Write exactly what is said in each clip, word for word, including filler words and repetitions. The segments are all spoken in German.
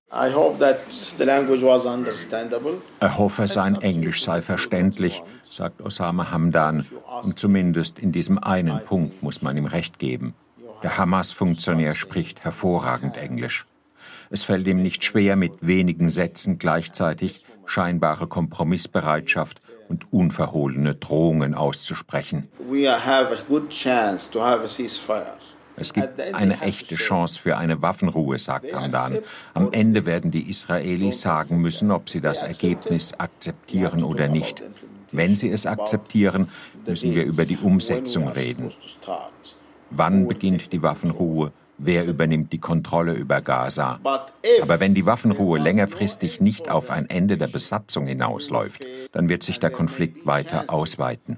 I hope that the language was understandable. Er hoffe, sein Englisch sei verständlich, sagt Osama Hamdan. Und zumindest in diesem einen Punkt muss man ihm recht geben. Der Hamas-Funktionär spricht hervorragend Englisch. Es fällt ihm nicht schwer, mit wenigen Sätzen gleichzeitig scheinbare Kompromissbereitschaft und unverhohlene Drohungen auszusprechen. Es gibt eine echte Chance für eine Waffenruhe, sagt Hamdan. Am Ende werden die Israelis sagen müssen, ob sie das Ergebnis akzeptieren oder nicht. Wenn sie es akzeptieren, müssen wir über die Umsetzung reden. Wann beginnt die Waffenruhe? Wer übernimmt die Kontrolle über Gaza? Aber wenn die Waffenruhe längerfristig nicht auf ein Ende der Besatzung hinausläuft, dann wird sich der Konflikt weiter ausweiten.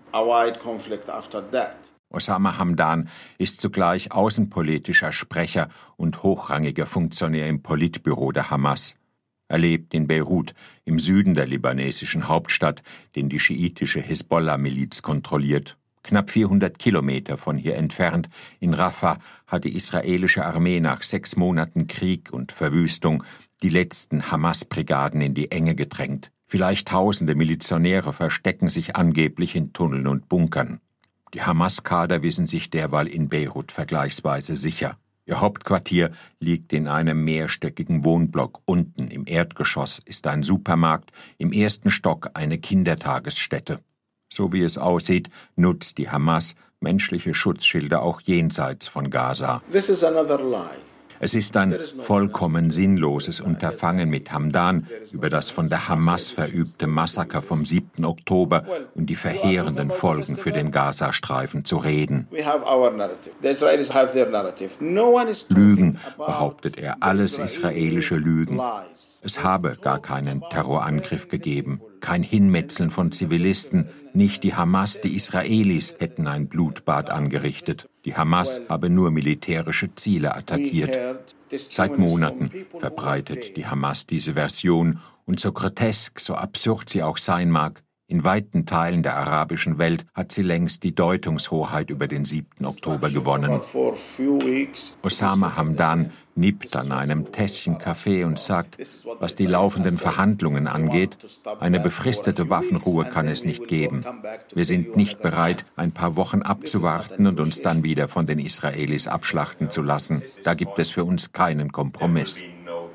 Osama Hamdan ist zugleich außenpolitischer Sprecher und hochrangiger Funktionär im Politbüro der Hamas. Er lebt in Beirut, im Süden der libanesischen Hauptstadt, den die schiitische Hisbollah-Miliz kontrolliert. Knapp vierhundert Kilometer von hier entfernt, in Rafah, hat die israelische Armee nach sechs Monaten Krieg und Verwüstung die letzten Hamas-Brigaden in die Enge gedrängt. Vielleicht tausende Milizionäre verstecken sich angeblich in Tunneln und Bunkern. Die Hamas-Kader wissen sich derweil in Beirut vergleichsweise sicher. Ihr Hauptquartier liegt in einem mehrstöckigen Wohnblock. Unten im Erdgeschoss ist ein Supermarkt, im ersten Stock eine Kindertagesstätte. So wie es aussieht, nutzt die Hamas menschliche Schutzschilde auch jenseits von Gaza. This is another lie. Es ist ein vollkommen sinnloses Unterfangen mit Hamdan, über das von der Hamas verübte Massaker vom siebten Oktober und die verheerenden Folgen für den Gazastreifen zu reden. Lügen, behauptet er, alles israelische Lügen. Es habe gar keinen Terrorangriff gegeben, kein Hinmetzeln von Zivilisten, nicht die Hamas, die Israelis hätten ein Blutbad angerichtet. Die Hamas habe nur militärische Ziele attackiert. Seit Monaten verbreitet die Hamas diese Version und so grotesk, so absurd sie auch sein mag, in weiten Teilen der arabischen Welt hat sie längst die Deutungshoheit über den siebten Oktober gewonnen. Osama Hamdan nippt an einem Tässchen Kaffee und sagt, was die laufenden Verhandlungen angeht, eine befristete Waffenruhe kann es nicht geben. Wir sind nicht bereit, ein paar Wochen abzuwarten und uns dann wieder von den Israelis abschlachten zu lassen. Da gibt es für uns keinen Kompromiss.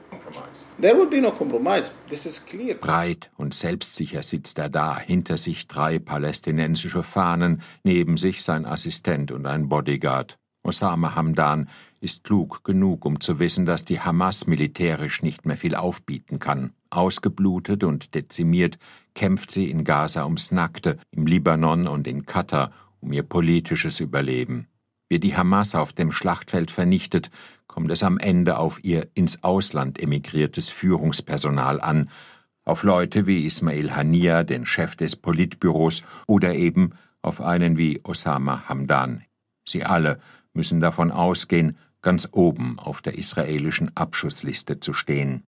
Breit und selbstsicher sitzt er da, hinter sich drei palästinensische Fahnen, neben sich sein Assistent und ein Bodyguard. Osama Hamdan ist klug genug, um zu wissen, dass die Hamas militärisch nicht mehr viel aufbieten kann. Ausgeblutet und dezimiert kämpft sie in Gaza ums Nackte, im Libanon und in Katar um ihr politisches Überleben. Wie die Hamas auf dem Schlachtfeld vernichtet, kommt es am Ende auf ihr ins Ausland emigriertes Führungspersonal an, auf Leute wie Ismail Haniyeh, den Chef des Politbüros, oder eben auf einen wie Osama Hamdan. Sie alle müssen davon ausgehen, ganz oben auf der israelischen Abschussliste zu stehen.